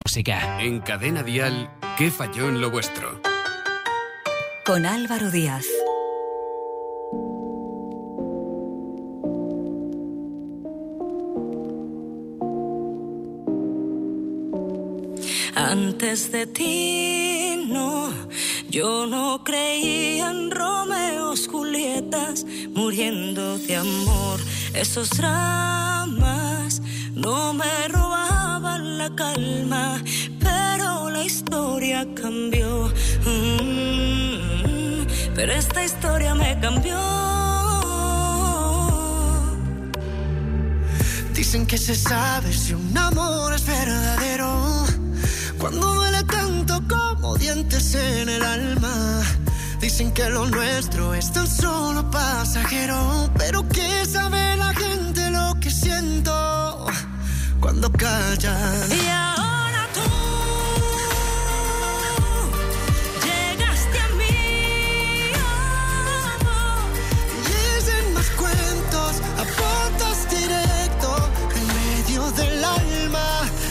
música. En Cadena Dial, ¿qué falló en lo vuestro? Con Álvaro Díaz. Antes de ti, no, yo no creía en Romeos, Julietas, muriendo de amor. Esos dramas no me robaban la calma, pero la historia cambió. Pero esta historia me cambió. Dicen que se sabe si un amor es verdadero cuando duele tanto como dientes en el alma. Dicen que lo nuestro es tan solo pasajero, pero ¿qué sabe la gente lo que siento cuando callan? Y ahora tú llegaste a mí, amor. Y dicen más cuentos, apuntas directo en medio del alma.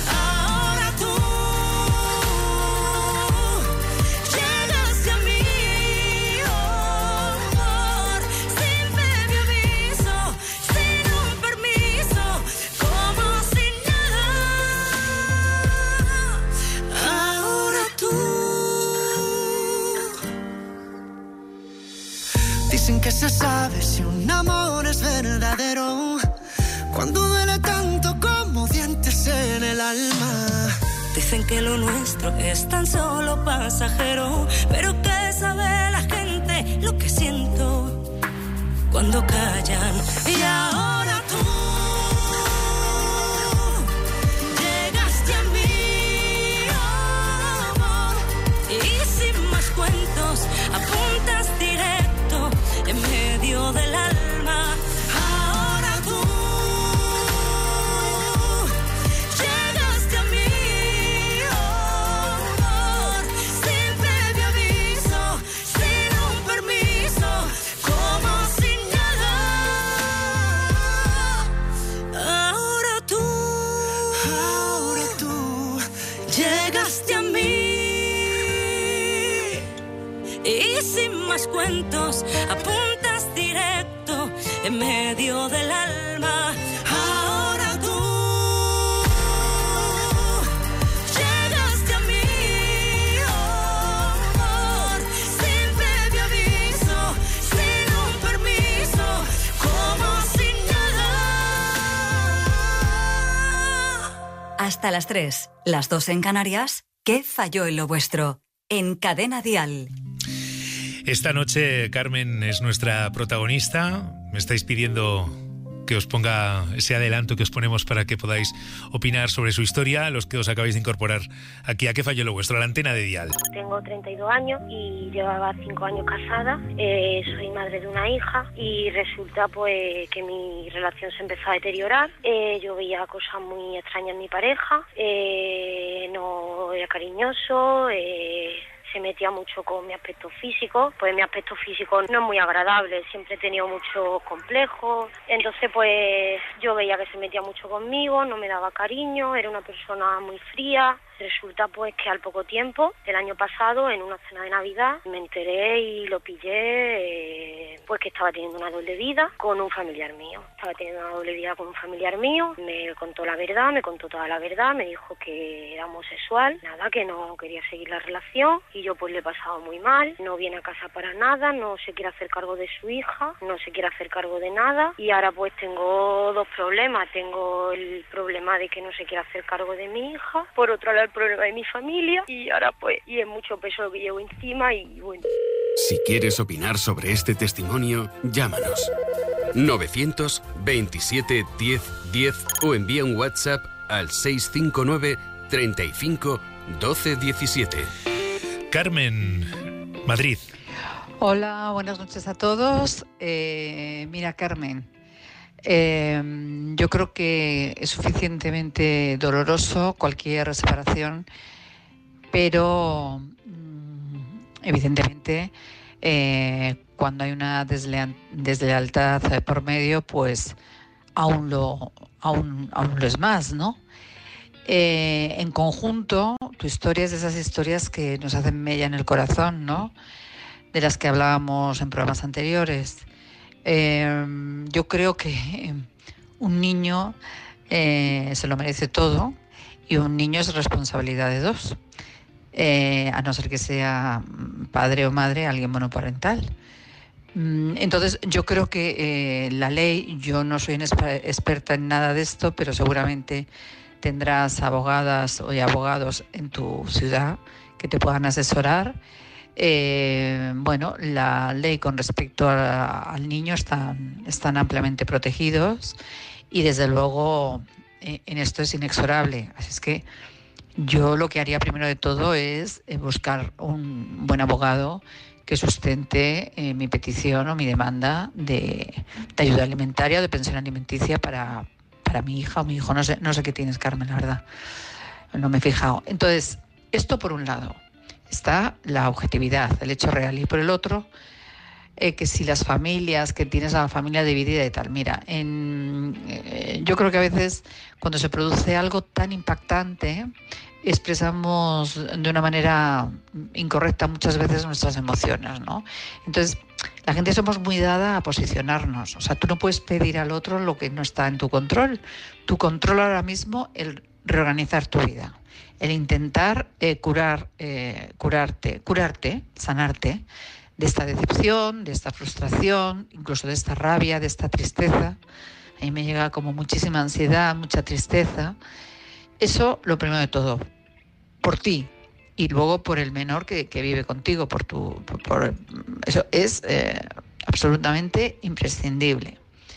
Dicen que se sabe si un amor es verdadero cuando duele tanto como dientes en el alma. Dicen que lo nuestro es tan solo pasajero, pero ¿qué sabe la gente lo que siento cuando callan? Y ahora tú llegaste a mí, amor, y sin más cuentos apuntas directo en medio del alma. Ahora tú llegaste a mí, amor, sin previo aviso, sin un permiso, como sin nada. Ahora tú llegaste a mí. Y sin más cuentos, apuntas directo en medio del alma. Ahora tú llegaste a mí, amor, sin previo aviso, sin un permiso, como sin nada. Hasta las 3, las 2 en Canarias. ¿Qué falló en lo vuestro? En Cadena Dial. Esta noche Carmen es nuestra protagonista. Me estáis pidiendo que os ponga ese adelanto que os ponemos para que podáis opinar sobre su historia, los que os acabáis de incorporar aquí a ¿Qué falló lo vuestro? A la antena de Dial. Tengo 32 años y llevaba 5 años casada. Soy madre de una hija y resulta pues que mi relación se empezó a deteriorar. Yo veía cosas muy extrañas en mi pareja. No era cariñoso. Se metía mucho con mi aspecto físico, pues mi aspecto físico no es muy agradable, siempre he tenido muchos complejos, entonces pues yo veía que se metía mucho conmigo, no me daba cariño, era una persona muy fría. Resulta pues que al poco tiempo, el año pasado, en una cena de Navidad, me enteré y lo pillé, pues que estaba teniendo una doble vida con un familiar mío. Estaba teniendo una doble vida con un familiar mío, me contó la verdad, me contó toda la verdad, me dijo que era homosexual, nada, que no quería seguir la relación, y yo pues le he pasado muy mal, no viene a casa para nada, no se quiere hacer cargo de su hija, no se quiere hacer cargo de nada, y ahora pues tengo dos problemas. Tengo el problema de que no se quiere hacer cargo de mi hija, por otro lado el problema de mi familia, y ahora pues, y es mucho peso lo que llevo encima, y bueno. Si quieres opinar sobre este testimonio, llámanos 927 10 10 o envía un WhatsApp al 659 35 12 17. Carmen, Madrid. Hola, buenas noches a todos. Mira, Carmen, yo creo que es suficientemente doloroso cualquier separación, pero evidentemente cuando hay una deslealtad por medio, pues aún lo es más, ¿no? En conjunto, tu historia es de esas historias que nos hacen mella en el corazón, ¿no? De las que hablábamos en programas anteriores. Yo creo que un niño se lo merece todo, y un niño es responsabilidad de dos, a no ser que sea padre o madre, alguien monoparental. Entonces yo creo que la ley, yo no soy experta en nada de esto, pero seguramente tendrás abogadas o abogados en tu ciudad que te puedan asesorar. Bueno, la ley con respecto al niño están ampliamente protegidos, y desde luego en esto es inexorable. Así es que yo lo que haría primero de todo es buscar un buen abogado que sustente mi petición o mi demanda de ayuda alimentaria o de pensión alimenticia para mi hija o mi hijo. No sé qué tienes, Carmen, la verdad. No me he fijado. Entonces, esto por un lado. Está la objetividad, el hecho real. Y por el otro, que si las familias, que tienes a la familia dividida y tal. Mira, yo creo que a veces cuando se produce algo tan impactante, expresamos de una manera incorrecta muchas veces nuestras emociones, ¿no? Entonces, la gente somos muy dada a posicionarnos. O sea, tú no puedes pedir al otro lo que no está en tu control. Tu control ahora mismo es el reorganizar tu vida, el intentar curarte, sanarte de esta decepción, de esta frustración, incluso de esta rabia, de esta tristeza. A mí me llega como muchísima ansiedad, mucha tristeza. Eso lo primero de todo, por ti, y luego por el menor que vive contigo, eso es absolutamente imprescindible.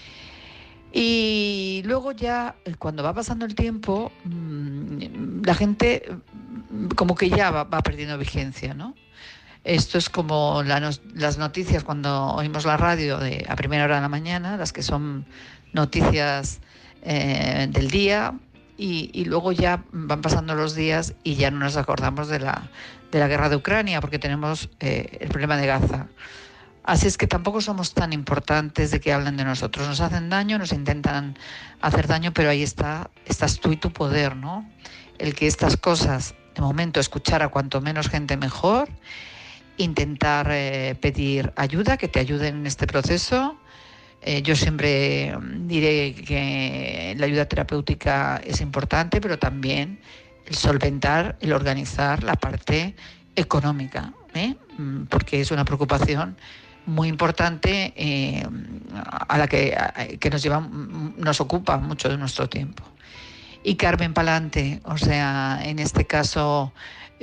Y luego ya, cuando va pasando el tiempo, la gente como que ya va perdiendo vigencia, ¿no? Esto es como las noticias cuando oímos la radio a primera hora de la mañana, las que son noticias del día, y luego ya van pasando los días y ya no nos acordamos de la guerra de Ucrania, porque tenemos el problema de Gaza. Así es que tampoco somos tan importantes de que hablen de nosotros. Nos hacen daño, nos intentan hacer daño, pero ahí estás tú y tu poder, ¿no? El que estas cosas, de momento, escuchar a cuanto menos gente mejor, intentar pedir ayuda, que te ayuden en este proceso. Yo siempre diré que la ayuda terapéutica es importante, pero también el solventar, el organizar la parte económica, porque es una preocupación muy importante a la que nos ocupa mucho de nuestro tiempo. Y Carmen pa'lante, o sea, en este caso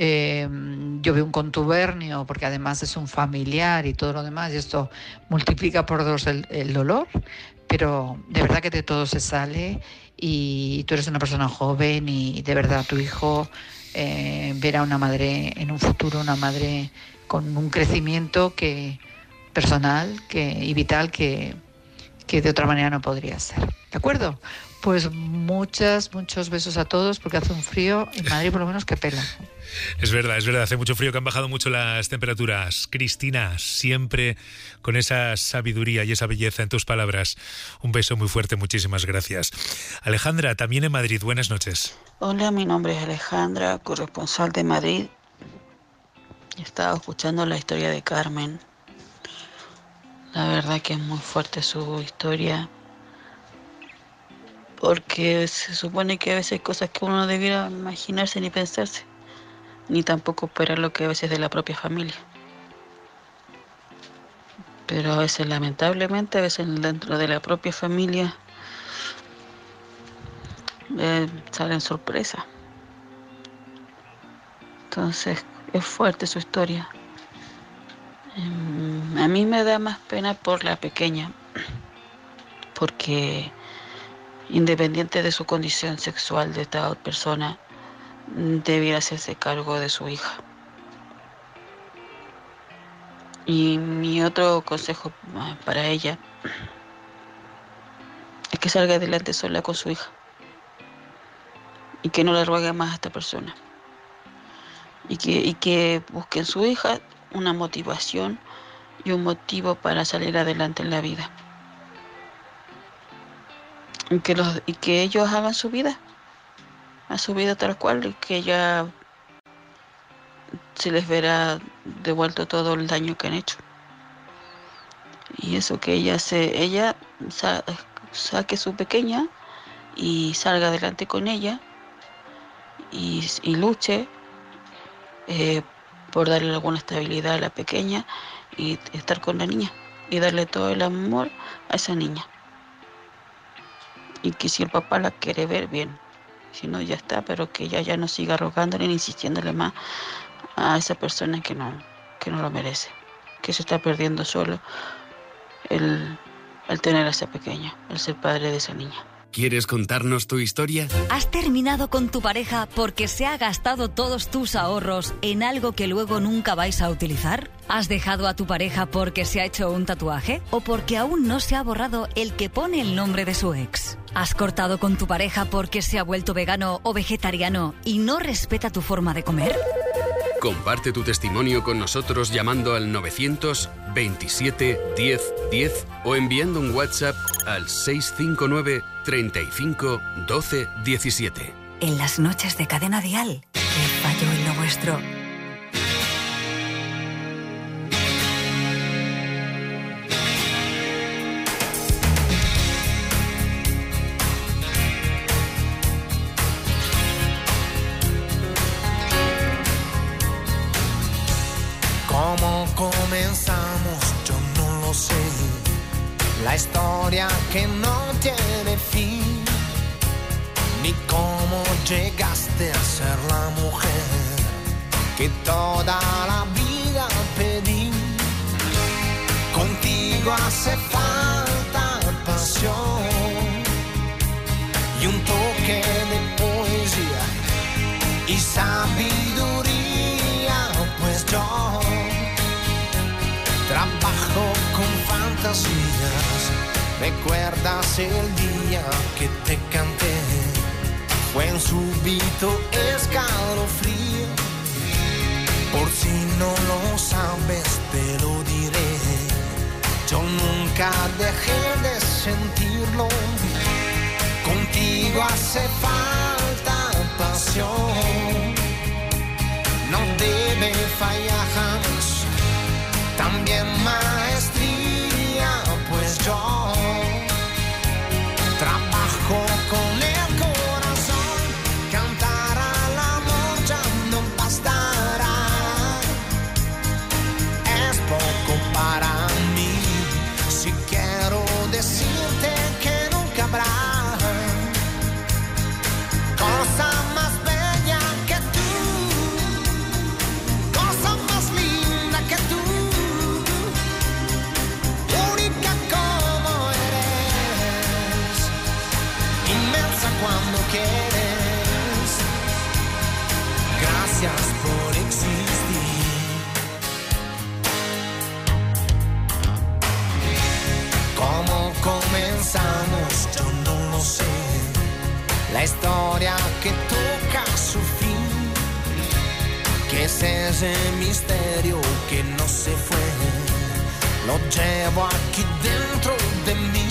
yo veo un contubernio, porque además es un familiar y todo lo demás, y esto multiplica por dos el dolor, pero de verdad que de todo se sale, y tú eres una persona joven, y de verdad tu hijo verá una madre en un futuro, una madre con un crecimiento personal y vital que de otra manera no podría ser. ¿De acuerdo? Pues muchos besos a todos, porque hace un frío en Madrid por lo menos que pela. Es verdad, hace mucho frío, que han bajado mucho las temperaturas. Cristina, siempre con esa sabiduría y esa belleza en tus palabras. Un beso muy fuerte, muchísimas gracias. Alejandra, también en Madrid, buenas noches. Hola, mi nombre es Alejandra, corresponsal de Madrid. He estado escuchando la historia de Carmen. La verdad que es muy fuerte su historia, porque se supone que a veces hay cosas que uno no debiera imaginarse ni pensarse, ni tampoco esperar lo que a veces de la propia familia. Pero a veces, lamentablemente, a veces dentro de la propia familia salen sorpresas. Entonces es fuerte su historia. A mí me da más pena por la pequeña, porque independiente de su condición sexual de esta persona, debiera hacerse cargo de su hija. Y mi otro consejo para ella es que salga adelante sola con su hija y que no le ruegue más a esta persona, y que busque en su hija una motivación y un motivo para salir adelante en la vida, y que ellos hagan su vida a su vida tal cual, y que ya se les verá devuelto todo el daño que han hecho. Y eso, que ella saque su pequeña y salga adelante con ella y luche por darle alguna estabilidad a la pequeña y estar con la niña y darle todo el amor a esa niña. Y que si el papá la quiere ver, bien, si no, ya está, pero que ella ya no siga rogándole ni insistiéndole más a esa persona que no lo merece, que se está perdiendo solo el tener a esa pequeña, el ser padre de esa niña. ¿Quieres contarnos tu historia? ¿Has terminado con tu pareja porque se ha gastado todos tus ahorros en algo que luego nunca vais a utilizar? ¿Has dejado a tu pareja porque se ha hecho un tatuaje? ¿O porque aún no se ha borrado el que pone el nombre de su ex? ¿Has cortado con tu pareja porque se ha vuelto vegano o vegetariano y no respeta tu forma de comer? Comparte tu testimonio con nosotros llamando al 927 10 10 o enviando un WhatsApp al 659 35 12 17. En las noches de Cadena Dial, ¿qué falló en lo vuestro? ¿Cómo comenzamos? Yo no lo sé. La historia que no tiene fin. Ni cómo llegaste a ser la mujer que toda la vida pedí. Contigo hace falta pasión y un toque de poesía y sabiduría, pues yo trabajo con fantasías. ¿Recuerdas el día que te canté? Fue un súbito escalofrío. Por si no lo sabes, te lo diré. Yo nunca dejé de sentirlo. Contigo hace falta pasión. No debe fallar jamás. También maestría, pues yo trabajo con el corazón. Cantar al amor ya no bastará. Es poco para mí. Si quiero decirte que nunca habrá cosa más bella que tú, cosa más linda que tú, única como eres, inmensa cuando quieres. Gracias por existir. ¿Cómo comenzamos? Yo no lo sé. La historia que toca su fin, que es ese misterio que no se fue, lo llevo aquí dentro de mí.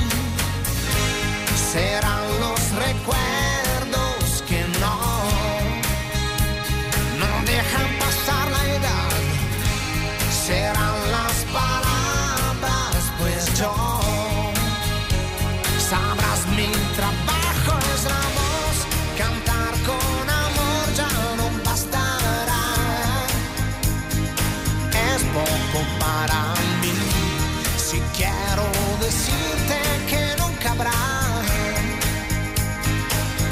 Serán los recuerdos que no dejan pasar la edad. Serán las palabras, pues yo sabrás mi trabajo es la voz. Cantar con amor ya no bastará. Es poco para mí. Si quiero decirte que nunca habrá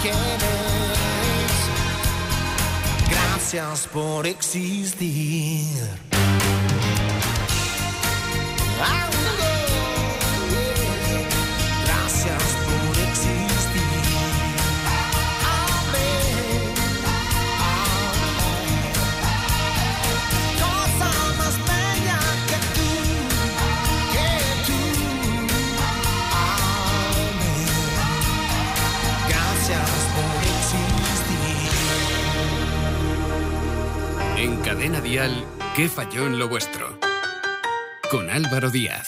quieres. Gracias por existir. Gracias por existir. Amén. Cosa más bella que tú. Amén. Gracias por existir. En Cadena Dial, ¿qué falló en lo vuestro? Con Álvaro Díaz.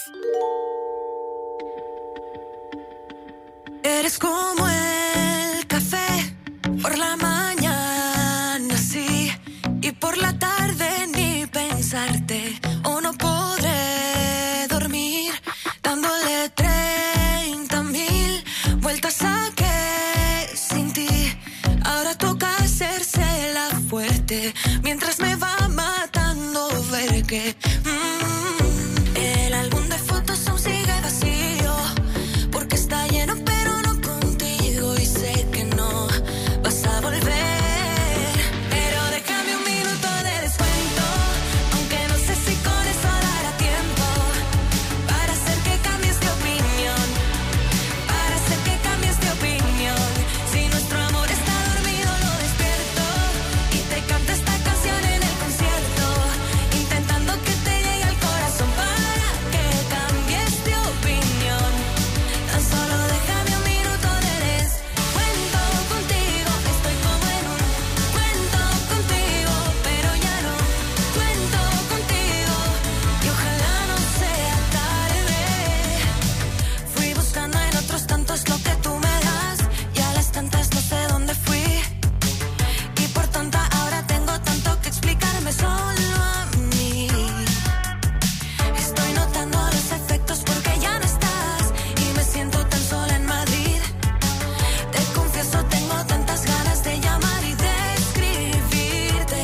Eres como el café, por la mañana sí, y por la tarde ni pensarte, o no podré dormir, dándole 30,000 vueltas a que sin ti, ahora toca hacerse la fuerte, mientras me va matando ver que el álbum de fotos aún sigue vacío, porque está lleno pero no contigo, y sé que no vas a volver, pero déjame un minuto de descuento, aunque no sé si con eso dará tiempo, para hacer que cambies de opinión, para hacer que cambies de opinión, si nuestro amor está dormido lo despierto, y te canto esta canción en el concierto, intentando que te llegue al corazón para que cambies de opinión. Tan solo déjame un minuto de descuento contigo. Estoy como en un cuento contigo, pero ya no cuento contigo. Y ojalá no sea tarde. Fui buscando en otros tantos lo que tú me das, y a las tantas no sé dónde fui. Y por tonta ahora tengo tanto que explicarme solo a mí. Estoy notando los efectos porque ya no estás, y me siento tan sola en Madrid. Te confieso, tengo tantas ganas de llamar y de escribirte.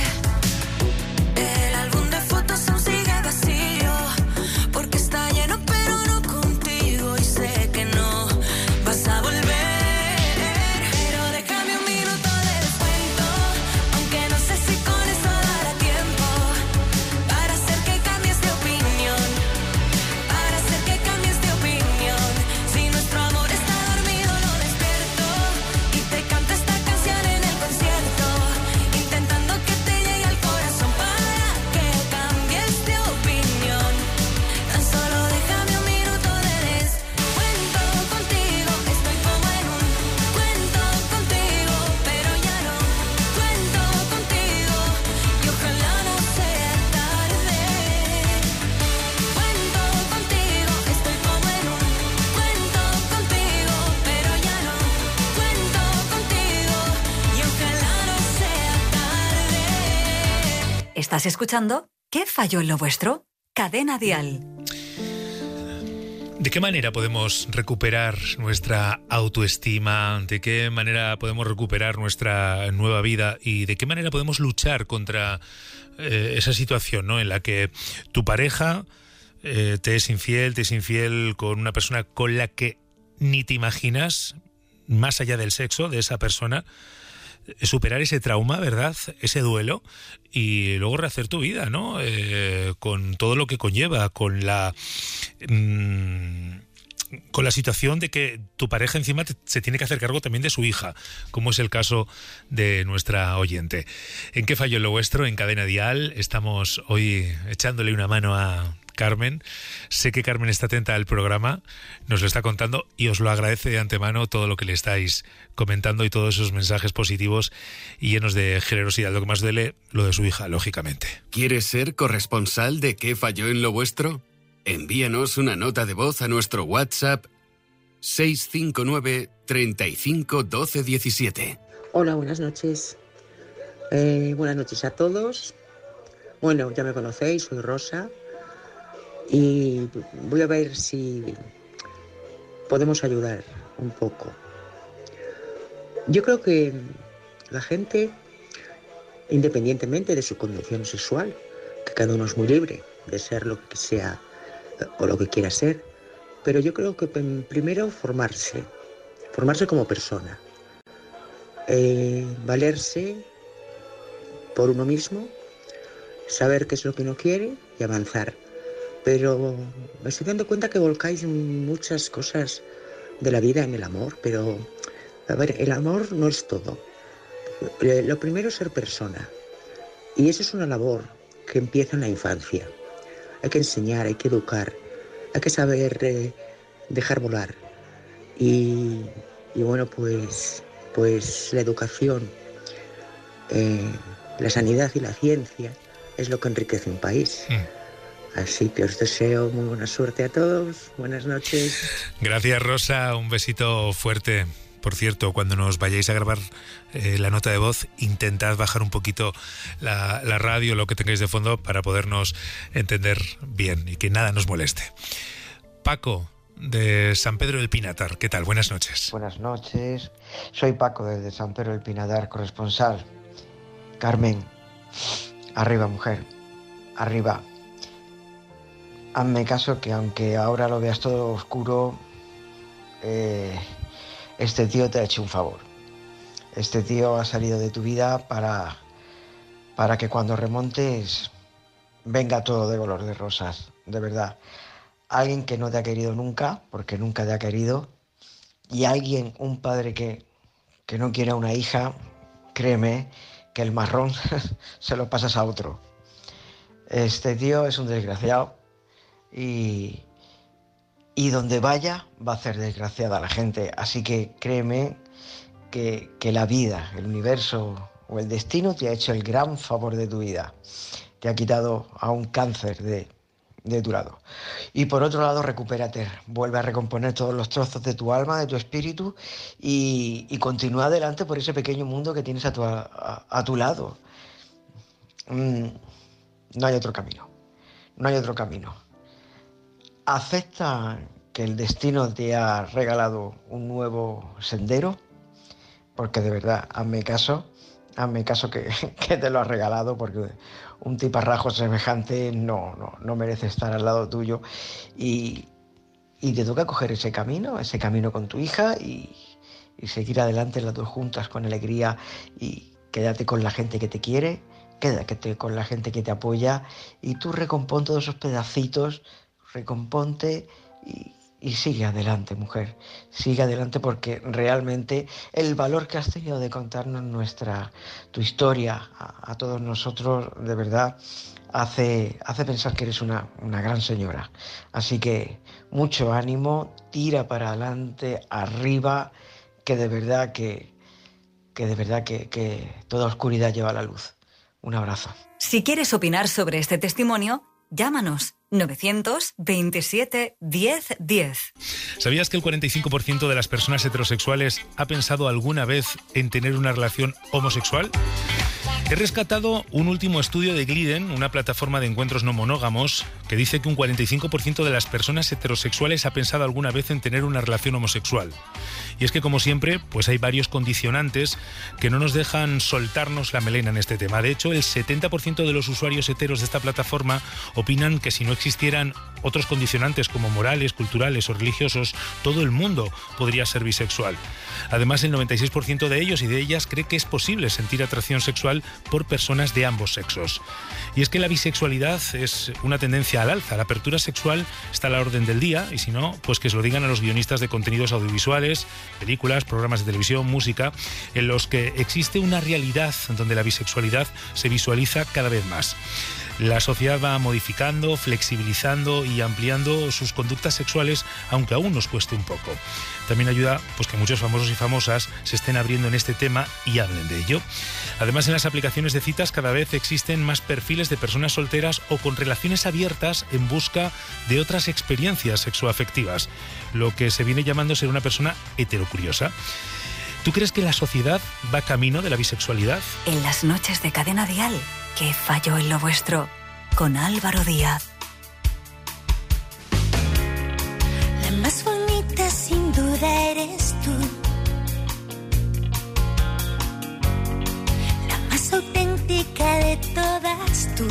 El álbum de fotos aún sigue vacío, porque está lleno pero no contigo, y sé que no vas a volver, pero déjame un minuto de descuento, aunque no sé si con eso dará tiempo, para hacer que cambies de opinión, para hacer que cambies de opinión, si nuestro amor está dormido lo despierto, y te canto esta canción en el concierto, intentando que te llegue al corazón para que cambies de opinión. Tan solo déjame un minuto de descuento contigo. Estoy como en un cuento contigo, pero ya no cuento contigo, y ojalá no sea tarde. Cuento contigo, estoy como en un cuento contigo, pero ya no cuento contigo, y ojalá no sea tarde. ¿Estás escuchando? ¿Qué falló en lo vuestro? Cadena Dial. ¿De qué manera podemos recuperar nuestra autoestima? ¿De qué manera podemos recuperar nuestra nueva vida? ¿Y de qué manera podemos luchar contra esa situación, ¿no?, en la que tu pareja te es infiel con una persona con la que ni te imaginas, más allá del sexo de esa persona? Superar ese trauma, ¿verdad? Ese duelo, y luego rehacer tu vida, ¿no? Con todo lo que conlleva, con la situación de que tu pareja encima se tiene que hacer cargo también de su hija, como es el caso de nuestra oyente. ¿En qué falló lo vuestro? En Cadena Dial estamos hoy echándole una mano a Carmen. Sé que Carmen está atenta al programa, nos lo está contando, y os lo agradece de antemano todo lo que le estáis comentando y todos esos mensajes positivos y llenos de generosidad. Lo que más duele, lo de su hija, lógicamente. ¿Quieres ser corresponsal de qué falló en lo vuestro? Envíanos una nota de voz a nuestro WhatsApp 659 35 12 17. Hola, buenas noches. Buenas noches a todos. Bueno, ya me conocéis, soy Rosa. Y voy a ver si podemos ayudar un poco. Yo creo que la gente, independientemente de su condición sexual, que cada uno es muy libre de ser lo que sea o lo que quiera ser, pero yo creo que primero formarse como persona, valerse por uno mismo, saber qué es lo que uno quiere y avanzar. Pero me estoy dando cuenta que volcáis muchas cosas de la vida en el amor, pero a ver, el amor no es todo. Lo primero es ser persona, y eso es una labor que empieza en la infancia. Hay que enseñar, hay que educar, hay que saber dejar volar. Y bueno, pues la educación, la sanidad y la ciencia es lo que enriquece un país. Así que os deseo muy buena suerte a todos. Buenas noches. Gracias, Rosa. Un besito fuerte. Por cierto, cuando nos vayáis a grabar la nota de voz, intentad bajar un poquito la radio, lo que tengáis de fondo, para podernos entender bien y que nada nos moleste. Paco, de San Pedro del Pinatar, ¿qué tal? Buenas noches. Buenas noches. Soy Paco, desde San Pedro del Pinatar, corresponsal. Carmen, arriba, mujer, arriba. Hazme caso que aunque ahora lo veas todo oscuro, este tío te ha hecho un favor. Este tío ha salido de tu vida para que cuando remontes venga todo de color de rosas, de verdad. Alguien que no te ha querido nunca, porque nunca te ha querido, y alguien, un padre que no quiere a una hija, créeme que el marrón se lo pasas a otro. Este tío es un desgraciado. Y donde vaya va a hacer desgraciada a la gente. Así que créeme que la vida, el universo o el destino te ha hecho el gran favor de tu vida. Te ha quitado a un cáncer de tu lado. Y por otro lado, recupérate. Vuelve a recomponer todos los trozos de tu alma, de tu espíritu, y continúa adelante por ese pequeño mundo que tienes a tu lado. No hay otro camino. No hay otro camino. Acepta que el destino te ha regalado un nuevo sendero, porque de verdad, hazme caso que te lo ha regalado, porque un tiparrajo semejante no merece estar al lado tuyo, y te toca coger ese camino con tu hija y seguir adelante las dos juntas con alegría, y quédate con la gente que te quiere, quédate con la gente que te apoya, y tú recompón todos esos pedacitos. Recomponte y sigue adelante, mujer. Sigue adelante, porque realmente el valor que has tenido de contarnos tu historia a todos nosotros, de verdad, hace pensar que eres una gran señora. Así que mucho ánimo, tira para adelante, arriba, que de verdad que toda oscuridad lleva la luz. Un abrazo. Si quieres opinar sobre este testimonio, llámanos 927 10 10. ¿Sabías que el 45% de las personas heterosexuales ha pensado alguna vez en tener una relación homosexual? He rescatado un último estudio de Gliden, una plataforma de encuentros no monógamos, que dice que un 45% de las personas heterosexuales ha pensado alguna vez en tener una relación homosexual. Y es que, como siempre, pues hay varios condicionantes que no nos dejan soltarnos la melena en este tema. De hecho, el 70% de los usuarios heteros de esta plataforma opinan que si no existieran otros condicionantes como morales, culturales o religiosos, todo el mundo podría ser bisexual. Además, el 96% de ellos y de ellas cree que es posible sentir atracción sexual por personas de ambos sexos. Y es que la bisexualidad es una tendencia al alza. La apertura sexual está a la orden del día, y si no, pues que se lo digan a los guionistas de contenidos audiovisuales, películas, programas de televisión, música, en los que existe una realidad donde la bisexualidad se visualiza cada vez más. La sociedad va modificando, flexibilizando y ampliando sus conductas sexuales, aunque aún nos cueste un poco. También ayuda pues que muchos famosos y famosas se estén abriendo en este tema y hablen de ello. Además, en las aplicaciones de citas cada vez existen más perfiles de personas solteras o con relaciones abiertas en busca de otras experiencias sexoafectivas, lo que se viene llamando ser una persona heterocuriosa. ¿Tú crees que la sociedad va camino de la bisexualidad? En las noches de Cadena Dial, ¿qué falló en lo vuestro? Con Álvaro Díaz. La más bonita sin duda eres tú. La más auténtica de todas tú.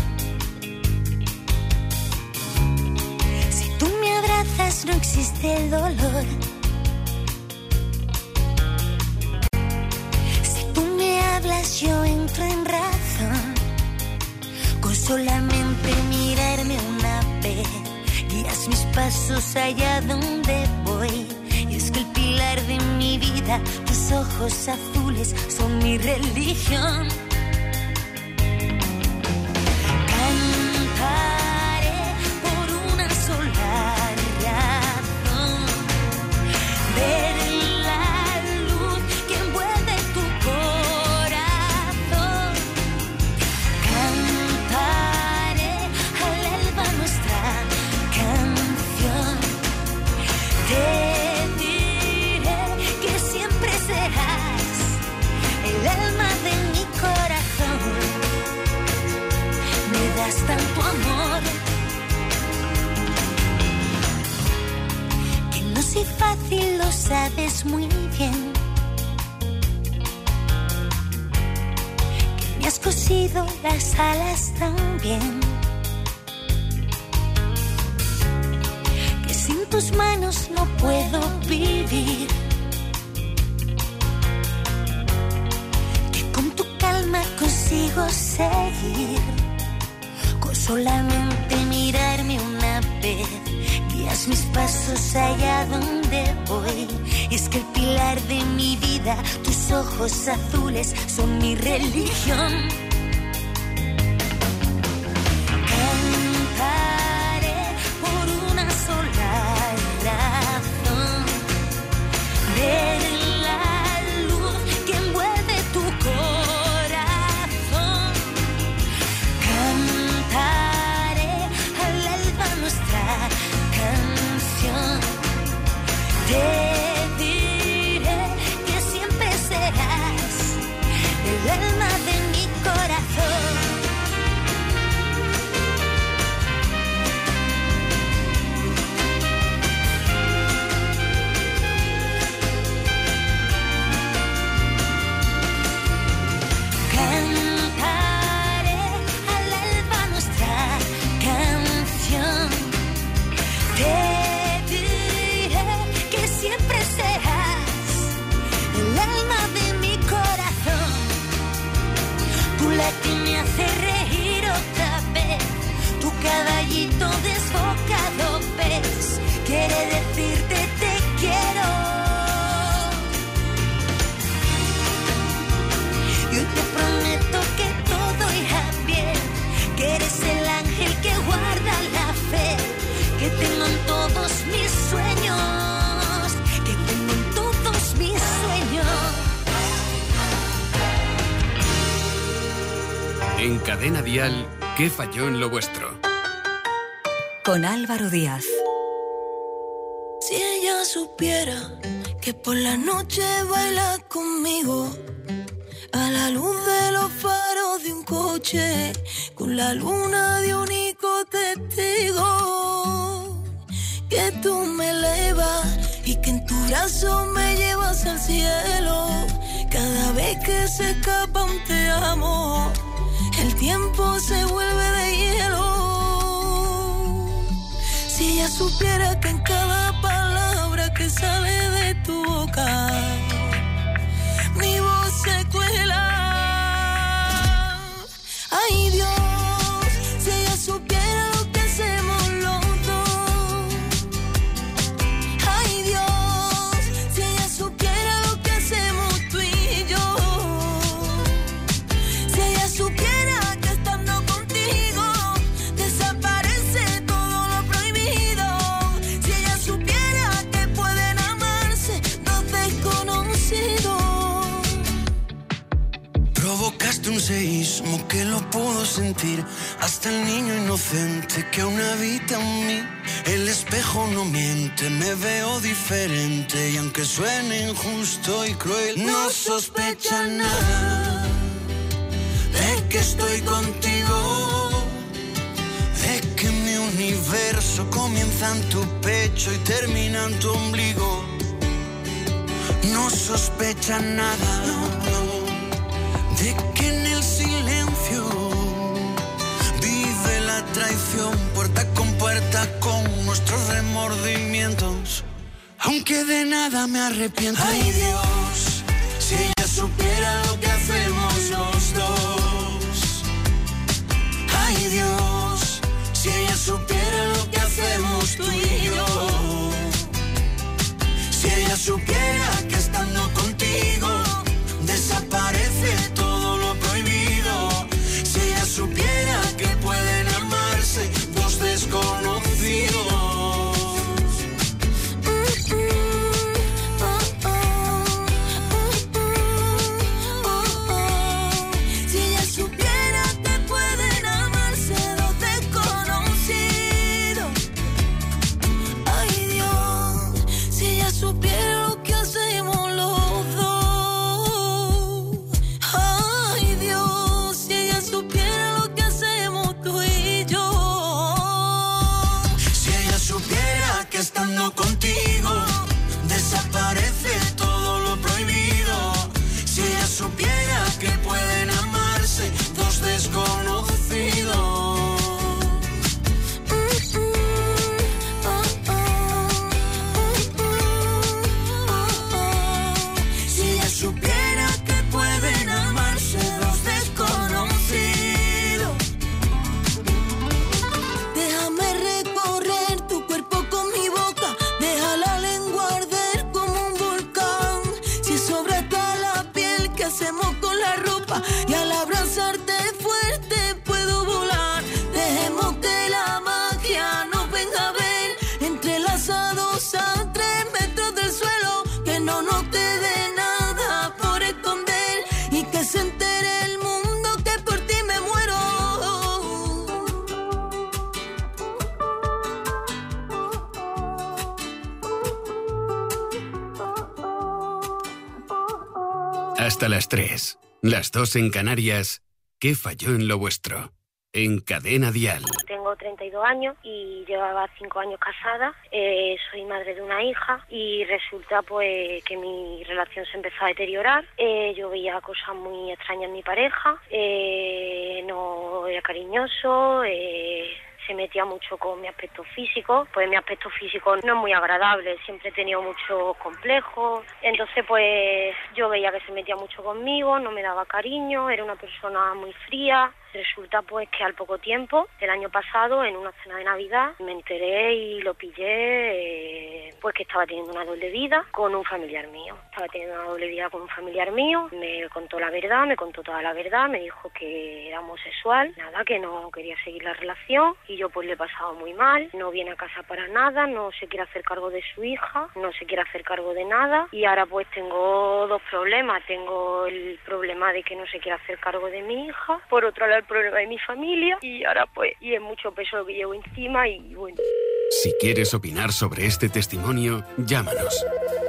Si tú me abrazas no existe el dolor. solamente mirarme una vez, guías mis pasos allá donde voy. Y es que el pilar de mi vida, tus ojos azules son mi religión. Cantaré por una sola razón, ver la luz que envuelve tu corazón. Cantaré al alba nuestra canción. Te diré que siempre serás el alma de mi corazón. Me das tanto amor que no soy fácil, lo sabes muy bien. Que me has cosido las alas también. Que sin tus manos no puedo vivir. Que con tu calma consigo seguir. Con solamente mirarme una vez, guías mis pasos allá donde voy. Y es que el pilar de mi vida, tus ojos azules son mi religión. Cantaré por una sola razón, ver la luz que envuelve tu corazón. Cantaré al alba nuestra canción. Te diré que siempre serás el alma de mi corazón. Cantaré al alba nuestra canción. Te diré que siempre serás el alma de mi corazón. Tú la que me hace reír otra vez, tu caballito desbocado ves, quiere decirte te quiero. Yo te prometo que todo irá bien, que eres el ángel que guarda la fe, que tengo en todos mis sueños, que tengo en todos mis sueños. En Cadena Dial, ¿qué falló en lo vuestro? Con Álvaro Díaz. Si ella supiera que por la noche baila conmigo, a la luz de los faros de un coche, con la luna de único testigo, que tú me elevas y que en tu brazo me llevas al cielo. Cada vez que se escapa un te amo, el tiempo se vuelve de hielo. Si ella supiera que en cada palabra que sale de tu boca, mi voz se cuela. Ay Dios, si ella supiera lo que hacemos los dos. Ay Dios, si ella supiera lo que hacemos tú y yo. Si ella supiera que estando contigo desaparece todo lo prohibido. Si ella supiera que pueden amarse dos desconocidos. Provocaste un seísmo que lo puedo sentir, hasta el niño inocente que aún habita en mí. El espejo no miente, me veo diferente, y aunque suene injusto y cruel, no sospecha nada de que estoy contigo, de que mi universo comienza en tu pecho y termina en tu ombligo. No sospecha nada, de que en el silencio vive la traición, puerta con nuestros remordimientos, aunque de nada me arrepiento. Ay Dios, si ella supiera lo que hacemos los dos. Ay Dios, Hasta las 3, las 2 en Canarias. ¿Qué falló en lo vuestro? En Cadena Dial. Tengo 32 años y llevaba 5 años casada. Soy madre de una hija y resulta pues que mi relación se empezó a deteriorar. Yo veía cosas muy extrañas en mi pareja. No era cariñoso. Se metía mucho con mi aspecto físico, pues mi aspecto físico no es muy agradable, siempre he tenido muchos complejos, entonces pues yo veía que se metía mucho conmigo, no me daba cariño, era una persona muy fría. Resulta pues que al poco tiempo, el año pasado, en una cena de Navidad, me enteré y lo pillé, pues que estaba teniendo una doble vida con un familiar mío. Estaba teniendo una doble vida con un familiar mío, me contó la verdad, me contó toda la verdad, me dijo que era homosexual, nada, que no quería seguir la relación y yo pues le he pasado muy mal, no viene a casa para nada, no se quiere hacer cargo de su hija, no se quiere hacer cargo de nada y ahora pues tengo dos problemas. Tengo el problema de que no se quiere hacer cargo de mi hija, por otro lado el problema de mi familia y ahora pues y es mucho peso lo que llevo encima y bueno. Si quieres opinar sobre este testimonio, llámanos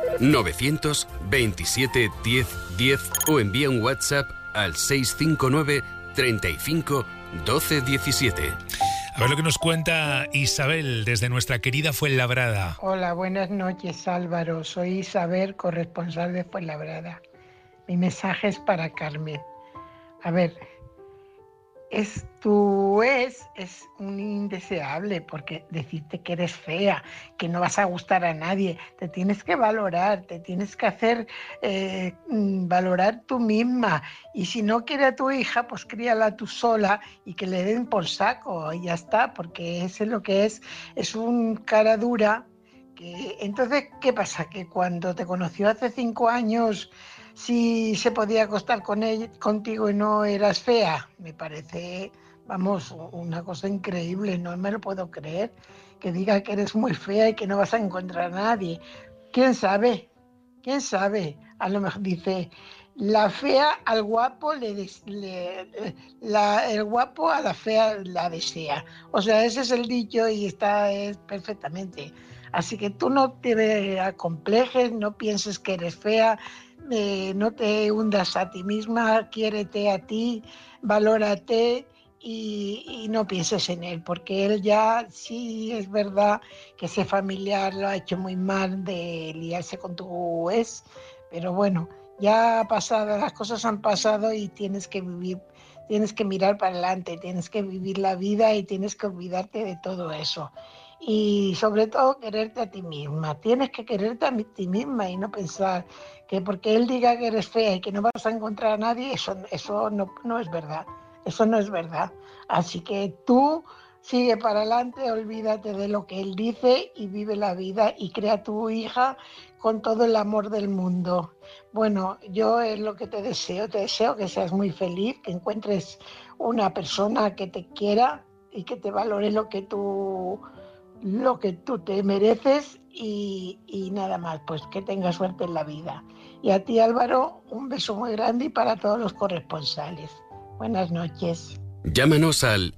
927 10 10 o envía un WhatsApp al 659 35 12 17. A ver lo que nos cuenta Isabel desde nuestra querida Fuenlabrada. Hola, buenas noches Álvaro, soy Isabel, corresponsal de Fuenlabrada. Mi mensaje es para Carmen. A ver, tu ex es un indeseable porque decirte que eres fea, que no vas a gustar a nadie, te tienes que valorar, te tienes que hacer valorar tú misma y si no quiere a tu hija, pues críala tú sola y que le den por saco y ya está, porque ese es lo que es un cara dura. Entonces, ¿qué pasa? Que cuando te conoció hace 5 años... si se podía acostar contigo y no eras fea, me parece, vamos, una cosa increíble, no me lo puedo creer, que diga que eres muy fea y que no vas a encontrar a nadie. ¿Quién sabe? A lo mejor dice, la fea al guapo, el guapo a la fea la desea. O sea, ese es el dicho y está perfectamente. Así que tú no te acomplejes, no pienses que eres fea, no te hundas a ti misma, quiérete a ti, valórate y no pienses en él, porque él ya sí es verdad que ese familiar lo ha hecho muy mal de liarse con tu ex, pero bueno, ya ha pasado, las cosas han pasado y tienes que vivir, tienes que mirar para adelante, tienes que vivir la vida y tienes que olvidarte de todo eso. Y sobre todo quererte a ti misma, tienes que quererte a ti misma y no pensar que porque él diga que eres fea y que no vas a encontrar a nadie, eso no es verdad, eso no es verdad. Así que tú sigue para adelante, olvídate de lo que él dice y vive la vida y crea a tu hija con todo el amor del mundo. Bueno, yo es lo que te deseo que seas muy feliz, que encuentres una persona que te quiera y que te valore lo que tú te mereces y nada más, pues que tengas suerte en la vida. Y a ti, Álvaro, un beso muy grande y para todos los corresponsales. Buenas noches. Llámanos al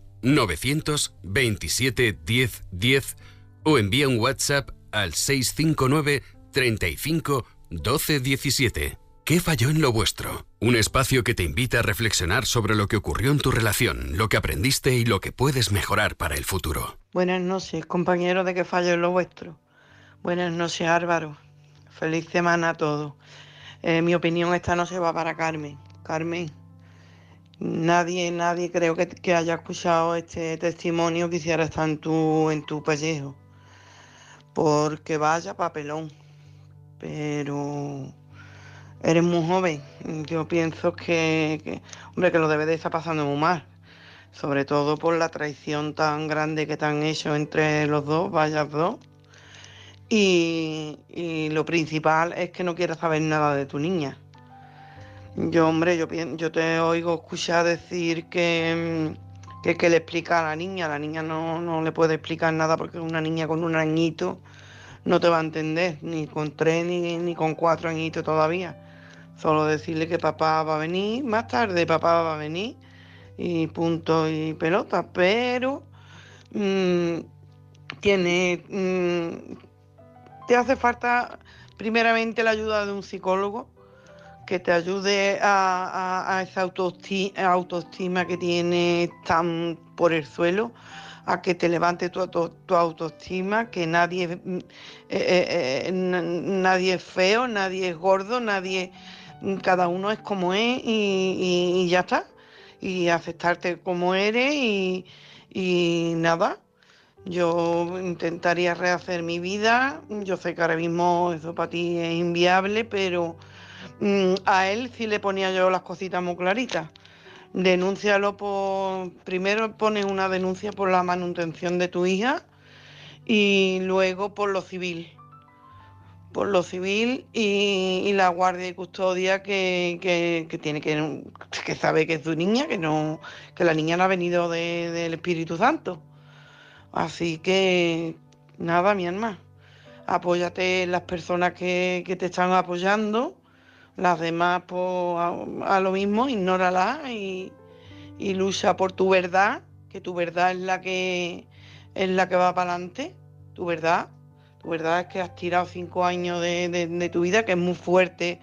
927 10 10 o envía un WhatsApp al 659 35 12 17. ¿Qué falló en lo vuestro? Un espacio que te invita a reflexionar sobre lo que ocurrió en tu relación, lo que aprendiste y lo que puedes mejorar para el futuro. Buenas noches, compañeros de ¿Qué falló en lo vuestro? Buenas noches, Álvaro. Feliz semana a todos. Mi opinión esta noche va para Carmen. Carmen, nadie creo que haya escuchado este testimonio quisiera estar en tu pellejo. Porque vaya papelón. Pero eres muy joven. Yo pienso que lo debes de estar pasando muy mal. Sobre todo por la traición tan grande que te han hecho entre los dos, vayas dos. Y lo principal es que no quieras saber nada de tu niña. Yo te oigo escuchar decir que le explica a la niña no le puede explicar nada porque una niña con 1 añito no te va a entender, ni con 3 ni con 4 añitos todavía. Solo decirle que papá va a venir, más tarde papá va a venir y punto y pelota, pero te hace falta primeramente la ayuda de un psicólogo que te ayude a esa autoestima que tienes tan por el suelo, a que te levante tu autoestima, que nadie es feo, nadie es gordo, cada uno es como es y ya está. Y aceptarte como eres y nada. Yo intentaría rehacer mi vida. Yo sé que ahora mismo eso para ti es inviable, pero a él sí le ponía yo las cositas muy claritas. Denúncialo primero pones una denuncia por la manutención de tu hija y luego por lo civil. Por lo civil y la guardia y custodia que tiene que sabe que es tu niña, que la niña no ha venido del Espíritu Santo. Así que nada, mi alma, apóyate en las personas que te están apoyando, las demás pues a lo mismo, ignóralas y lucha por tu verdad, que tu verdad es la que va para adelante, tu verdad. Tu verdad es que has tirado 5 años de tu vida, que es muy fuerte,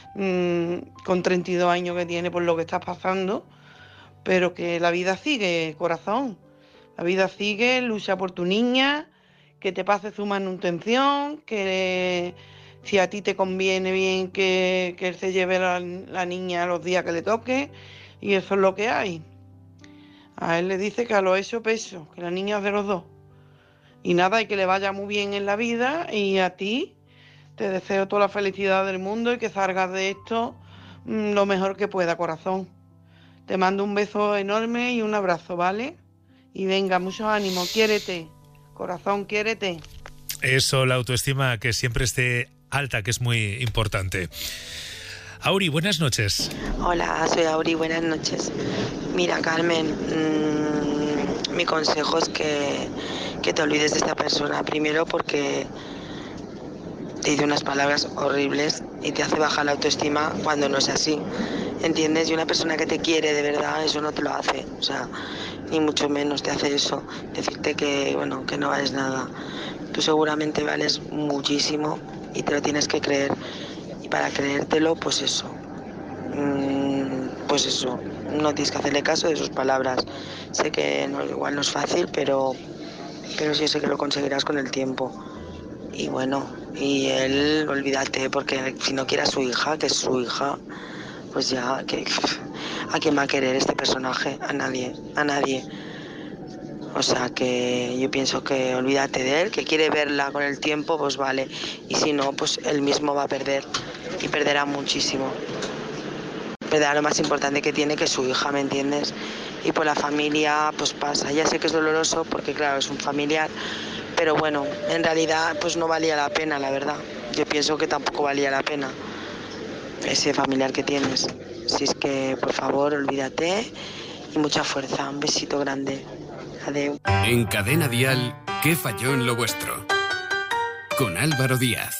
con 32 años que tienes por lo que estás pasando, pero que la vida sigue, corazón. La vida sigue, lucha por tu niña, que te pase su manutención, que si a ti te conviene bien que él se lleve la niña los días que le toque, y eso es lo que hay. A él le dice que a lo hecho peso, que la niña es de los dos. Y nada, y que le vaya muy bien en la vida, y a ti te deseo toda la felicidad del mundo y que salgas de esto lo mejor que pueda, corazón. Te mando un beso enorme y un abrazo, ¿vale? Y venga, mucho ánimo, quiérete, corazón, quiérete. Eso, la autoestima, que siempre esté alta, que es muy importante. Auri, buenas noches. Hola, soy Auri, buenas noches. Mira, Carmen, mi consejo es que te olvides de esta persona. Primero porque te dice unas palabras horribles y te hace bajar la autoestima cuando no es así. ¿Entiendes? Y una persona que te quiere de verdad, eso no te lo hace. O sea, ni mucho menos te hace eso. Decirte que, bueno, que no vales nada. Tú seguramente vales muchísimo y te lo tienes que creer. Y para creértelo, pues eso. No tienes que hacerle caso de sus palabras. Sé que igual no es fácil, pero sí sé que lo conseguirás con el tiempo. Y bueno, y él, olvídate, porque si no quiere a su hija, que es su hija, pues ya, ¿a quién va a querer este personaje? A nadie. O sea que yo pienso que olvídate de él, que quiere verla con el tiempo, pues vale. Y si no, pues él mismo va a perder y perderá muchísimo. Perderá lo más importante que tiene, que es su hija, ¿me entiendes? Y por la familia, pues pasa. Ya sé que es doloroso porque, claro, es un familiar, pero bueno, en realidad pues no valía la pena, la verdad. Yo pienso que tampoco valía la pena ese familiar que tienes. Así es que, por favor, olvídate y mucha fuerza. Un besito grande. Adeu. En Cadena Dial, ¿qué falló en lo vuestro? Con Álvaro Díaz.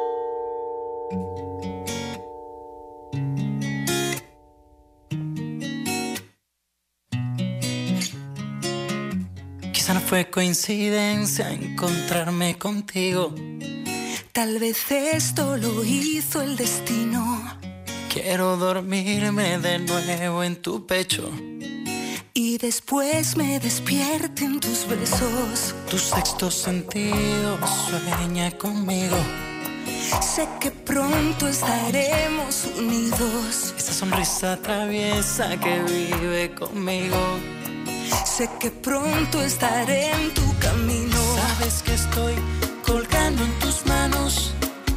Quizá no fue coincidencia encontrarme contigo. Tal vez esto lo hizo el destino. Quiero dormirme de nuevo en tu pecho y después me despierten tus besos. Tu sexto sentido sueña conmigo. Sé que pronto estaremos unidos. Esa sonrisa traviesa que vive conmigo. Sé que pronto estaré en tu camino. Sabes que estoy colgando en tus manos.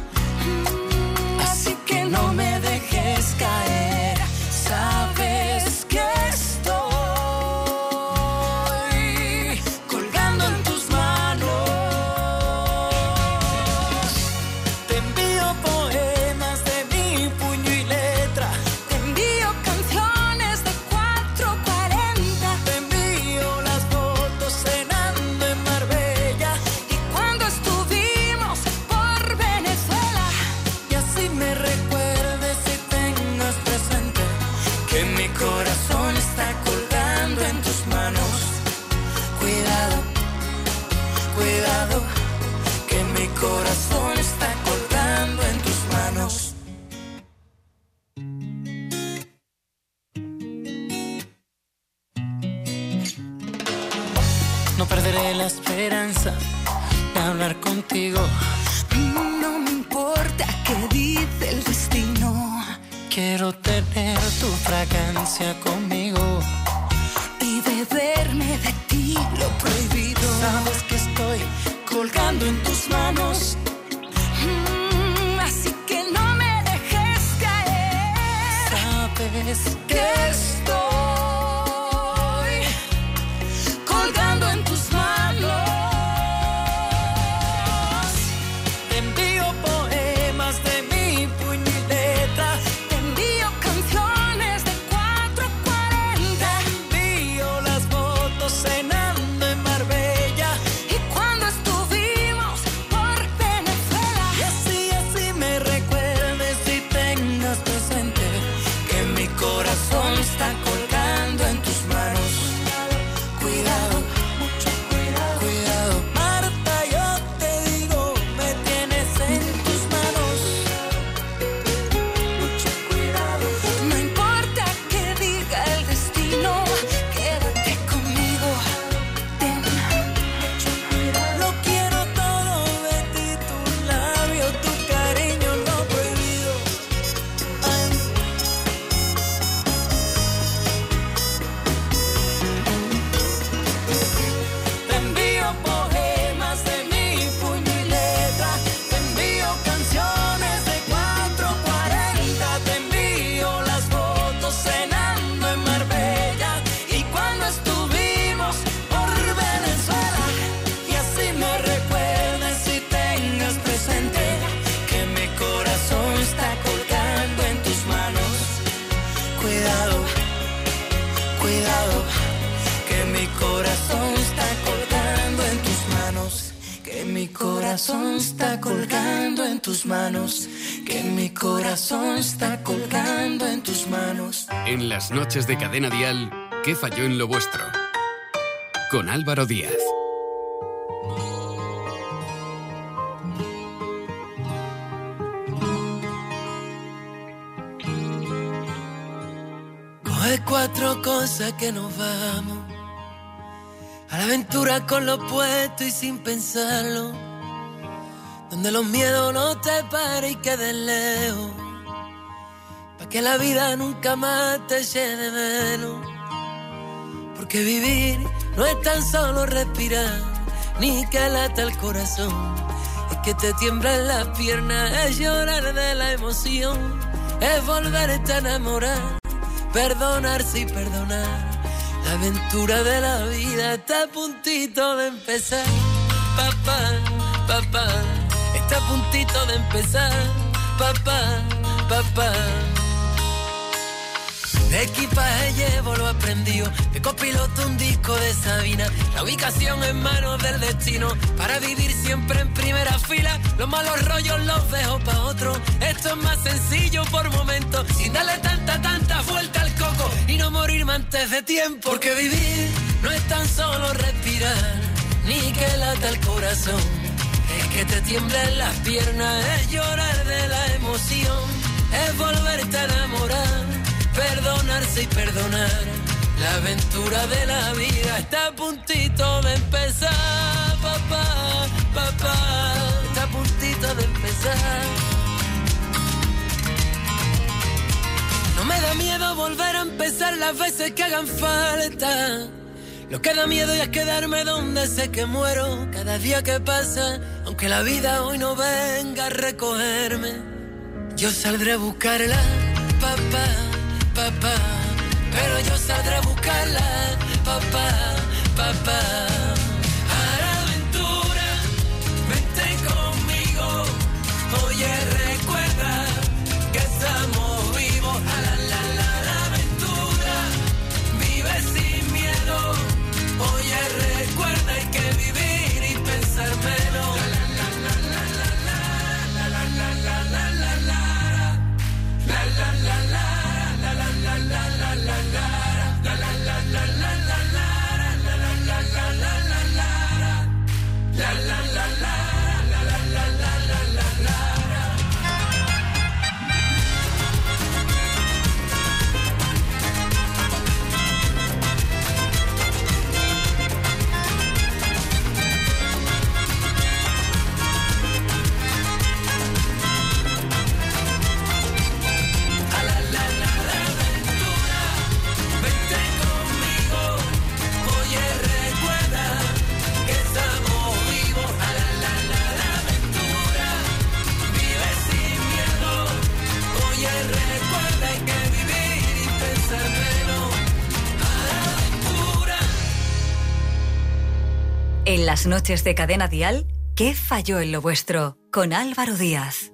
Así que no me dejes caer. Sabes que estoy colgando en tus manos. Te envío poemas de mi puño y letra. Te envío canciones de 440. Te envío las fotos cenando en Marbella y cuando estuvimos por Venezuela. Y así me recuerdes No perderé la esperanza de hablar contigo. No me importa qué dice el destino. Quiero tener tu fragancia conmigo y beberme de ti lo prohibido. Sabes que estoy colgando en tus manos. Así que no me dejes caer. Sabes que estoy colgando en tus manos. Te envío poemas de mi puño y letra. Te envío canciones de 440. Te envío las fotos cenando en Marbella. Y cuando estuvimos por Venezuela. Y así me recuerdes y tengas presente que mi corazón está colgando en tus manos. Cuidado, mucho cuidado, cuidado. Marta, yo te digo, me tienes en tus manos. Mucho cuidado. No importa que diga el destino, quédate conmigo. Ten mucho cuidado. Lo quiero todo de ti, tus labios, tu cariño, lo prohibido. Ay. Te envío poemas de mi puño y letra. Te envío canciones de 440. Te envío las fotos cenando en Marbella. Y cuando estuvimos por Venezuela. Y así me recuerdes y tengas presente que mi corazón está colgando en tus manos. Cuidado, cuidado, que mi corazón está colgando en tus manos. Que mi corazón está colgando en tus manos. Que mi corazón está colgando en tus manos. En las noches de Cadena Dial, ¿qué falló en lo vuestro? Con Álvaro Díaz. Coge 4 cosas que nos vamos a la aventura con lo puesto y sin pensarlo, donde los miedos no te paren y queden lejos, pa' que la vida nunca más te eche de menos. Porque vivir no es tan solo respirar, ni que lata el corazón, es que te tiemblan las piernas, es llorar de la emoción, es volverte a enamorar, perdonarse y perdonar. La aventura de la vida está a puntito de empezar. Papá, papá, está a puntito de empezar. Papá, papá. De equipaje llevo lo aprendido, de copiloto un disco de Sabina, la ubicación en manos del destino, para vivir siempre en primera fila, los malos rollos los dejo pa' otro, esto es más sencillo por momentos, sin darle tanta vuelta al coco, y no morirme antes de tiempo, porque vivir no es tan solo respirar, ni que lata el corazón, es que te tiemblen las piernas, es llorar de la emoción, es volverte a enamorar, perdonarse y perdonar. La aventura de la vida está a puntito de empezar. Papá, papá, está a puntito de empezar. No me da miedo volver a empezar las veces que hagan falta. Lo que da miedo ya es quedarme donde sé que muero. Cada día que pasa, aunque la vida hoy no venga a recogerme, yo saldré a buscarla, papá, papá, pero yo saldré a buscarla, papá, papá. A la aventura, vente conmigo, oye, recuerda que estamos vivos. A la aventura, vive sin miedo, oye, recuerda hay que vivir y pensar menos. En las noches de Cadena Dial, ¿qué falló en lo vuestro? Con Álvaro Díaz.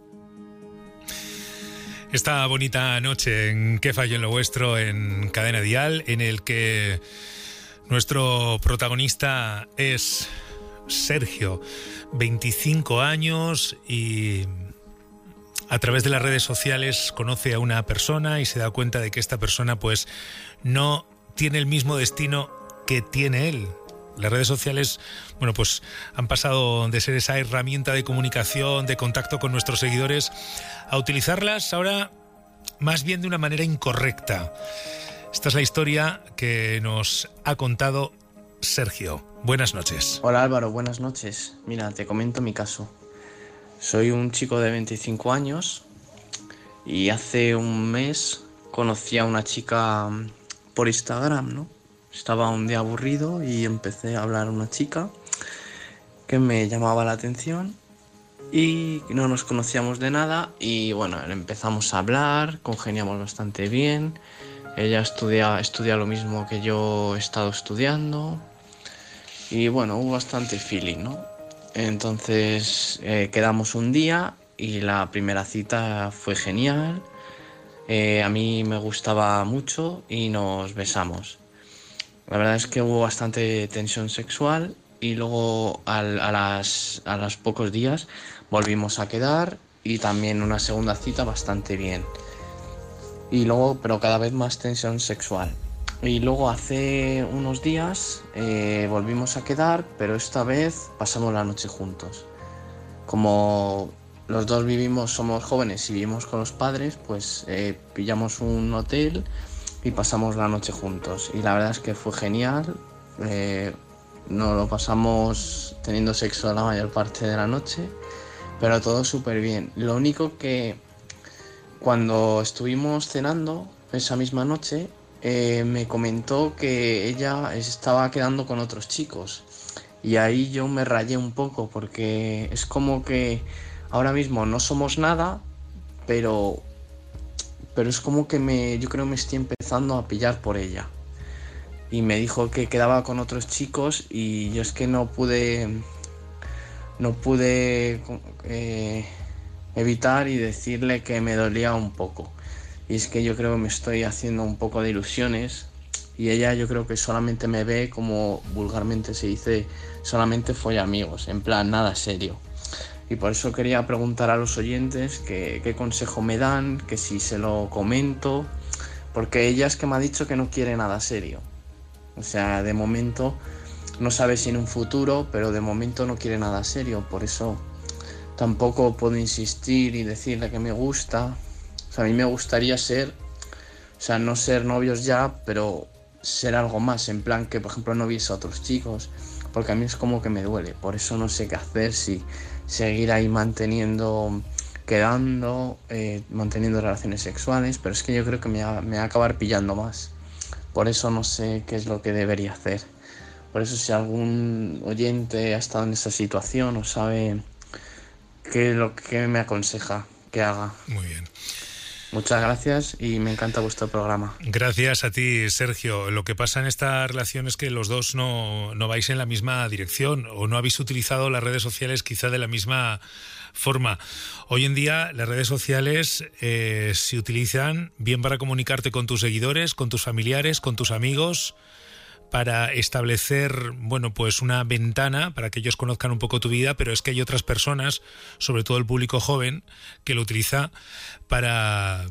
Esta bonita noche en ¿Qué falló en lo vuestro? En Cadena Dial, en el que nuestro protagonista es Sergio, 25 años, y a través de las redes sociales conoce a una persona y se da cuenta de que esta persona pues no tiene el mismo destino que tiene él. Las redes sociales, bueno, pues han pasado de ser esa herramienta de comunicación, de contacto con nuestros seguidores, a utilizarlas ahora más bien de una manera incorrecta. Esta es la historia que nos ha contado Sergio. Buenas noches. Hola Álvaro, buenas noches. Mira, te comento mi caso. Soy un chico de 25 años y hace un mes conocí a una chica por Instagram, ¿no? Estaba un día aburrido y empecé a hablar a una chica que me llamaba la atención y no nos conocíamos de nada y bueno, empezamos a hablar, congeniamos bastante bien. Ella estudia lo mismo que yo he estado estudiando y bueno, hubo bastante feeling, ¿no? Entonces quedamos un día y la primera cita fue genial. A mí me gustaba mucho y nos besamos. La verdad es que hubo bastante tensión sexual y luego a los pocos días volvimos a quedar y también una segunda cita bastante bien. Y luego, pero cada vez más tensión sexual. Y luego hace unos días volvimos a quedar, pero esta vez pasamos la noche juntos. Como los dos somos jóvenes y vivimos con los padres, pues pillamos un hotel y pasamos la noche juntos. Y la verdad es que fue genial. Nos lo pasamos teniendo sexo la mayor parte de la noche, pero todo súper bien. Lo único que cuando estuvimos cenando esa misma noche, me comentó que ella estaba quedando con otros chicos. Y ahí yo me rayé un poco, porque es como que ahora mismo no somos nada, pero es como que yo creo que me estoy empezando a pillar por ella. Y me dijo que quedaba con otros chicos y yo es que no pude evitar y decirle que me dolía un poco. Y es que yo creo que me estoy haciendo un poco de ilusiones y ella yo creo que solamente me ve, como vulgarmente se dice, solamente follamigos, en plan nada serio. Y por eso quería preguntar a los oyentes qué consejo me dan, que si se lo comento, porque ella es que me ha dicho que no quiere nada serio. O sea, de momento no sabe si en un futuro, pero de momento no quiere nada serio. Por eso tampoco puedo insistir y decirle que me gusta. O sea, a mí me gustaría no ser novios ya, pero ser algo más, en plan que por ejemplo no viese a otros chicos, porque a mí es como que me duele. Por eso no sé qué hacer, si seguir ahí manteniendo relaciones sexuales, pero es que yo creo que me va a acabar pillando más. Por eso no sé qué es lo que debería hacer. Por eso, si algún oyente ha estado en esa situación o sabe qué es lo que me aconseja que haga. Muy bien. Muchas gracias y me encanta vuestro programa. Gracias a ti, Sergio. Lo que pasa en esta relación es que los dos no vais en la misma dirección o no habéis utilizado las redes sociales quizá de la misma forma. Hoy en día las redes sociales se utilizan bien para comunicarte con tus seguidores, con tus familiares, con tus amigos, para establecer, bueno, pues una ventana para que ellos conozcan un poco tu vida, pero es que hay otras personas, sobre todo el público joven, que lo utiliza para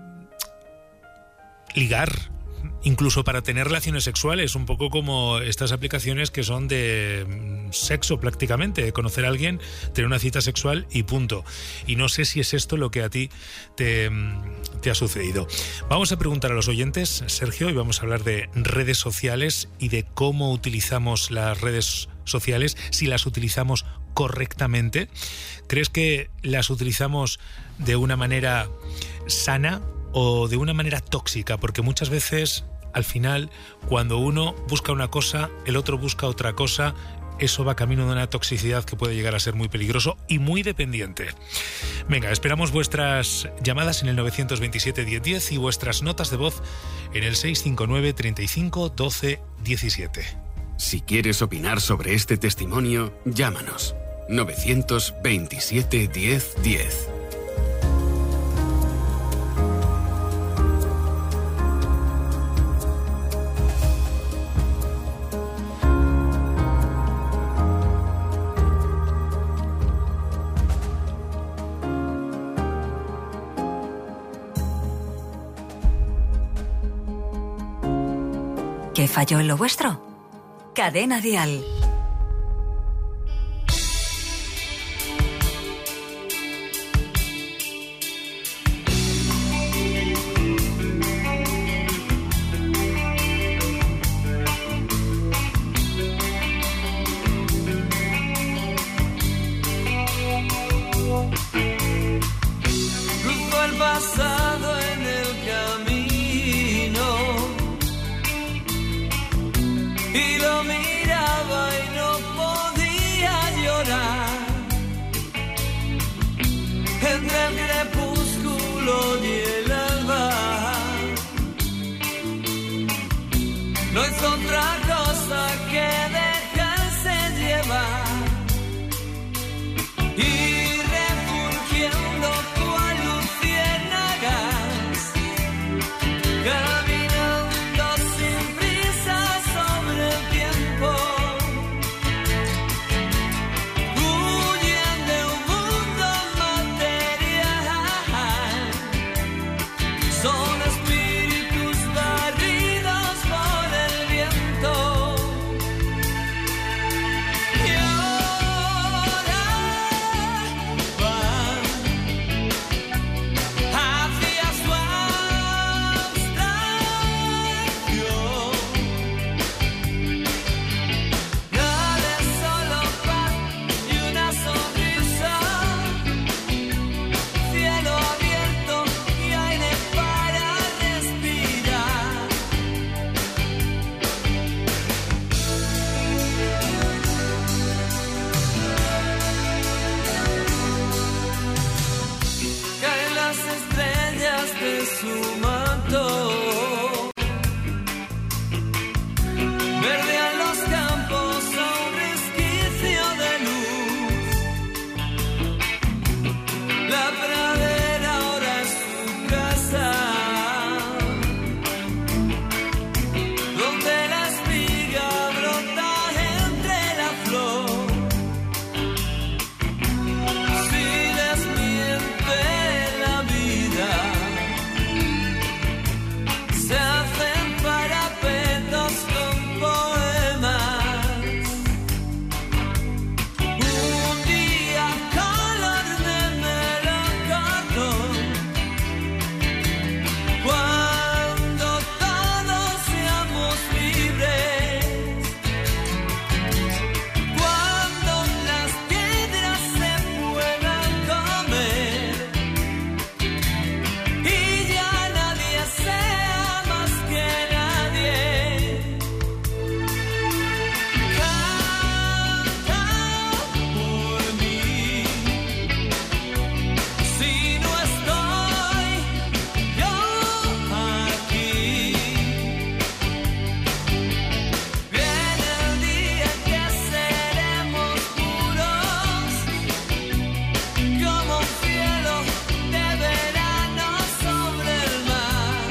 ligar, incluso para tener relaciones sexuales, un poco como estas aplicaciones que son de sexo prácticamente, de conocer a alguien, tener una cita sexual y punto. Y no sé si es esto lo que a ti te ha sucedido. Vamos a preguntar a los oyentes, Sergio, y vamos a hablar de redes sociales y de cómo utilizamos las redes sociales, si las utilizamos correctamente. ¿Crees que las utilizamos de una manera sana o de una manera tóxica? Porque muchas veces, al final, cuando uno busca una cosa, el otro busca otra cosa, eso va camino de una toxicidad que puede llegar a ser muy peligroso y muy dependiente. Venga, esperamos vuestras llamadas en el 927 1010 y vuestras notas de voz en el 659 35 12 17. Si quieres opinar sobre este testimonio, llámanos. 927 10 10. ¿Qué falló en lo vuestro? Cadena Dial. Cruzó el pasado en el camino y lo miraba y no podía llorar. Entre el crepúsculo y el alba no es otra cosa que dejarse llevar y refulgiendo cual luciérnagas, caminando sin prisa sobre el tiempo, huyen de un mundo material, son espíritus barridos por el viento. Y ahora van hacia su abstracción. Nada es solo paz y una sonrisa, cielo abierto y aire para respirar. Caen las estrellas de su manto, verdean los campos a un resquicio de luz. La pradera ahora es su casa, donde la espiga brota entre la flor. Si les miente la vida, se hacen parapetos con poemas. Un día color de melocotón, cuando todos seamos libres, cuando las piedras se puedan comer y ya nadie sea más que nadie. Canta por mí, si no estoy yo aquí. Viene el día en que seremos puros, como un cielo de verano sobre el mar.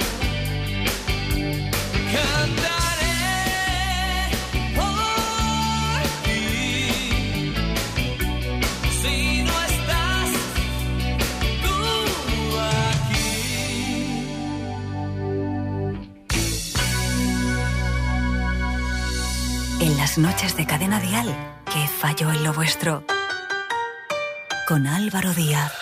Cantaré por ti, si no estás tú aquí. En las noches de Cadena Dial, ¿qué falló en lo vuestro? Con Álvaro Díaz.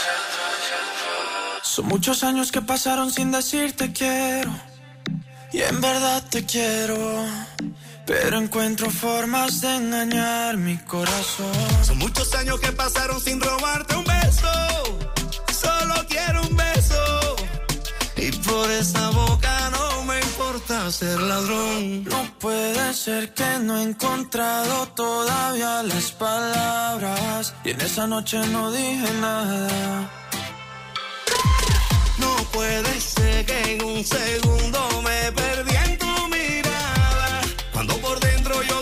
Son muchos años que pasaron sin decirte quiero, y en verdad te quiero, pero encuentro formas de engañar mi corazón. Son muchos años que pasaron sin robarte un beso, solo quiero un beso, y por esa boca no me importa ser ladrón. No puede ser que no he encontrado todavía las palabras, y en esa noche no dije nada. No puede ser que en un segundo me perdí en tu mirada, cuando por dentro yo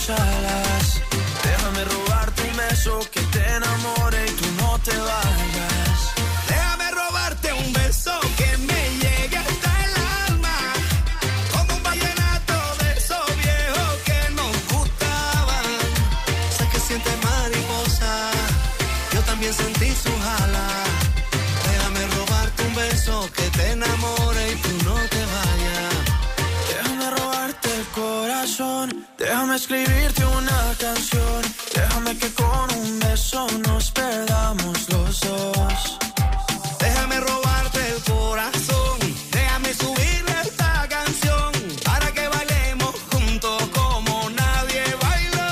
sus alas. Déjame robarte un beso que te enamore y tú no te vayas. Déjame robarte un beso que me llegue hasta el alma, como un vallenato de esos viejos que nos gustaban. Sé que sientes mariposa, yo también sentí sus alas. Déjame robarte un beso que te enamore y tú no te vayas. Déjame robarte el corazón, déjame escribirte una canción. Déjame que con un beso nos perdamos los dos. Déjame robarte el corazón, déjame subirle esta canción para que bailemos juntos como nadie bailó.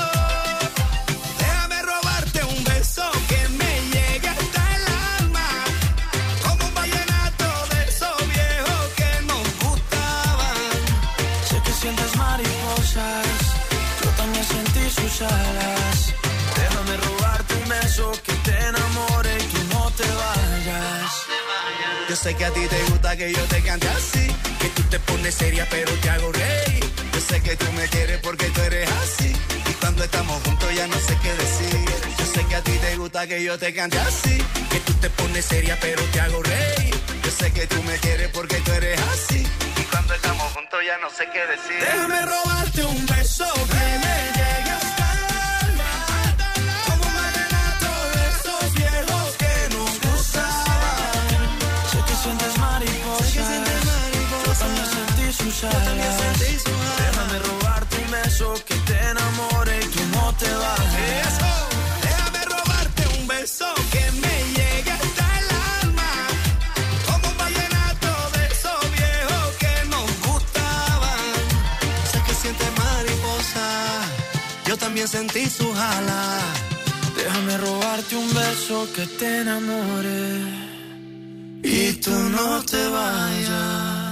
Déjame robarte un beso que me llegue hasta el alma, como un vallenato de esos viejos que nos gustaban. Sé que sientes mariposas, yo también sentí sus alas. Déjame robarte un beso que te enamore y tú no te vayas. Yo sé que a ti te gusta que yo te cante así, que tú te pones seria pero te hago reír. Yo sé que tú me quieres porque tú eres así, y cuando estamos juntos ya no sé qué decir. Yo sé que a ti te gusta que yo te cante así, que tú te pones seria pero te hago reír. Yo sé que tú me quieres porque tú eres así, y cuando estamos juntos ya no sé qué decir. Déjame robarte un beso que me llegue hasta el alma, como un vallenato de esos viejos que nos gustaban. Sé que sientes mariposas, yo también sentí sus alas. Déjame robarte un beso que te enamore y tú no te vayas. Déjame robarte un beso que me llegue hasta el alma, como un vallenato de esos viejos que nos gustaban. Sé que sientes mariposa, yo también sentí sus alas. Déjame robarte un beso que te enamore y tú no te vayas.